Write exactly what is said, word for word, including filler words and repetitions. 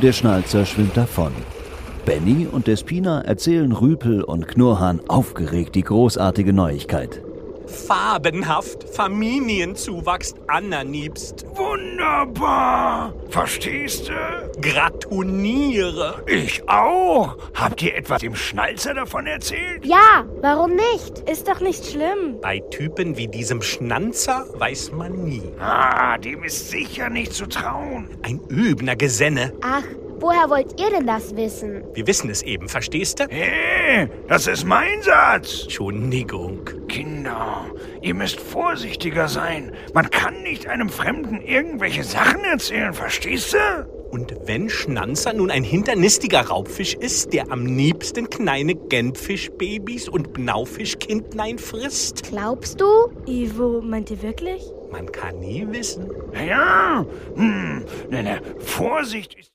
Der Schnalzer schwimmt davon. Benny und Despina erzählen Rüpel und Knurrhahn aufgeregt die großartige Neuigkeit. Farbenhaft, Familienzuwachs anerniebst. Wunderbar! Verstehst du? Gratuniere. Ich auch! Habt ihr etwas dem Schnalzer davon erzählt? Ja, warum nicht? Ist doch nicht schlimm. Bei Typen wie diesem Schnanzer weiß man nie. Ah, dem ist sicher nicht zu trauen. Ein übner Gesenne. Ach, woher wollt ihr denn das wissen? Wir wissen es eben, verstehst du? Hey, das ist mein Satz! Entschuldigung. Kinder, ihr müsst vorsichtiger sein. Man kann nicht einem Fremden irgendwelche Sachen erzählen, verstehst du? Und wenn Schnanzer nun ein hinternistiger Raubfisch ist, der am liebsten kleine Gänfischbabys und Blaufischkindlein frisst? Glaubst du? Ivo, meint ihr wirklich? Man kann nie wissen. Ja, hm, ne, ne, Vorsicht ist...